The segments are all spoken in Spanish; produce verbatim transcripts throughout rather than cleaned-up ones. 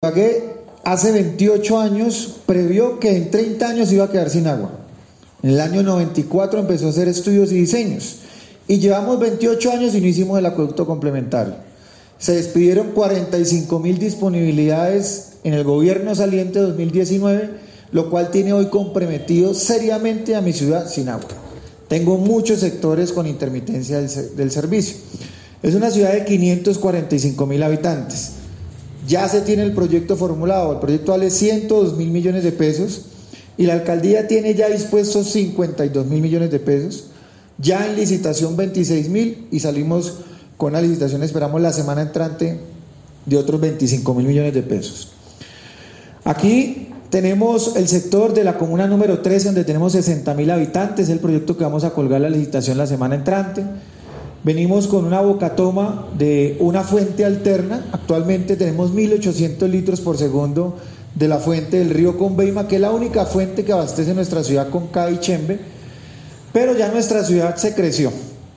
Ibagué hace veintiocho años previó que en treinta años iba a quedar sin agua. En el año noventa y cuatro empezó a hacer estudios y diseños y llevamos veintiocho años y no hicimos el acueducto complementario. Se despidieron cuarenta y cinco mil disponibilidades en el gobierno saliente dos mil diecinueve, lo cual tiene hoy comprometido seriamente a mi ciudad sin agua. Tengo muchos sectores con intermitencia del, del servicio. Es una ciudad de quinientos cuarenta y cinco mil habitantes. Ya se tiene el proyecto formulado, el proyecto vale ciento dos mil millones de pesos y la alcaldía tiene ya dispuestos cincuenta y dos mil millones de pesos, ya en licitación veintiséis mil y salimos con la licitación, esperamos la semana entrante, de otros veinticinco mil millones de pesos. Aquí tenemos el sector de la comuna número trece, donde tenemos sesenta mil habitantes, el proyecto que vamos a colgar la licitación la semana entrante. Venimos con una bocatoma de una fuente alterna. Actualmente tenemos mil ochocientos litros por segundo de la fuente del río Conveima, que es la única fuente que abastece nuestra ciudad con Cava y Chembe, pero ya nuestra ciudad se creció.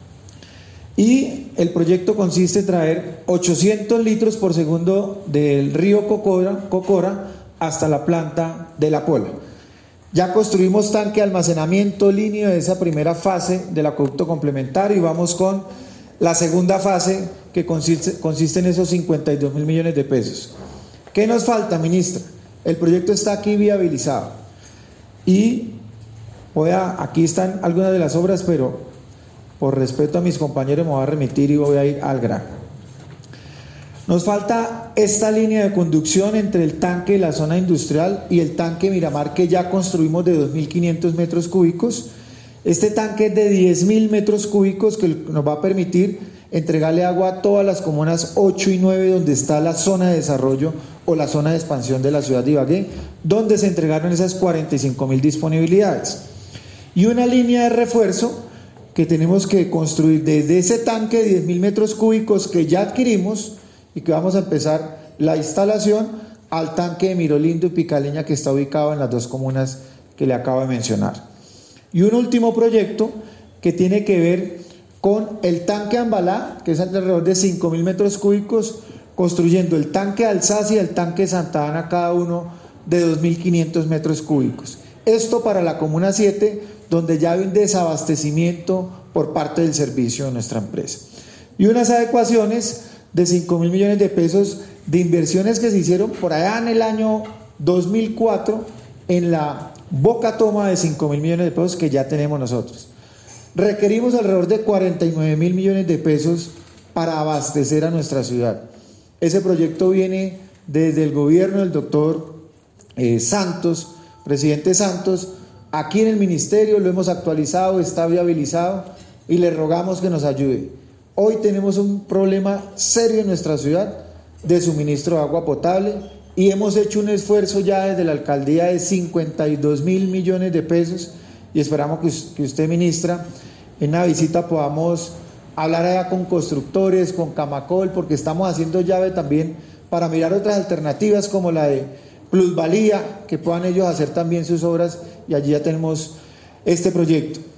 Y el proyecto consiste en traer ochocientos litros por segundo del río Cocora, Cocora hasta la planta de La Pola. Ya construimos tanque de almacenamiento línea de esa primera fase del acueducto complementario y vamos con la segunda fase que consiste, consiste en esos cincuenta y dos mil millones de pesos. ¿Qué nos falta, ministra? El proyecto está aquí viabilizado y voy a, aquí están algunas de las obras, pero por respeto a mis compañeros me voy a remitir y voy a ir al grano. Nos falta esta línea de conducción entre el tanque de la zona industrial y el tanque Miramar, que ya construimos de dos mil quinientos metros cúbicos. Este tanque es de diez mil metros cúbicos que nos va a permitir entregarle agua a todas las comunas ocho y nueve, donde está la zona de desarrollo o la zona de expansión de la ciudad de Ibagué, donde se entregaron esas cuarenta y cinco mil disponibilidades. Y una línea de refuerzo que tenemos que construir desde ese tanque de diez mil metros cúbicos que ya adquirimos y que vamos a empezar la instalación al tanque de Mirolindo y Picaleña, que está ubicado en las dos comunas que le acabo de mencionar. Y un último proyecto que tiene que ver con el tanque Ambalá, que es alrededor de cinco mil metros cúbicos, construyendo el tanque Alsacia y el tanque Santa Ana, cada uno de dos mil quinientos metros cúbicos. Esto para la comuna siete, donde ya hay un desabastecimiento por parte del servicio de nuestra empresa. Y unas adecuaciones de cinco mil millones de pesos de inversiones que se hicieron por allá en el año dos mil cuatro en la bocatoma de cinco mil millones de pesos que ya tenemos nosotros. Requerimos alrededor de cuarenta y nueve mil millones de pesos para abastecer a nuestra ciudad. Ese proyecto viene desde el gobierno del doctor eh, Santos, presidente Santos. Aquí en el ministerio lo hemos actualizado, está viabilizado y le rogamos que nos ayude. Hoy tenemos un problema serio en nuestra ciudad de suministro de agua potable y hemos hecho un esfuerzo ya desde la alcaldía de cincuenta y dos mil millones de pesos y esperamos que usted, ministra, en una visita podamos hablar allá con constructores, con Camacol, porque estamos haciendo llave también para mirar otras alternativas como la de plusvalía, que puedan ellos hacer también sus obras y allí ya tenemos este proyecto.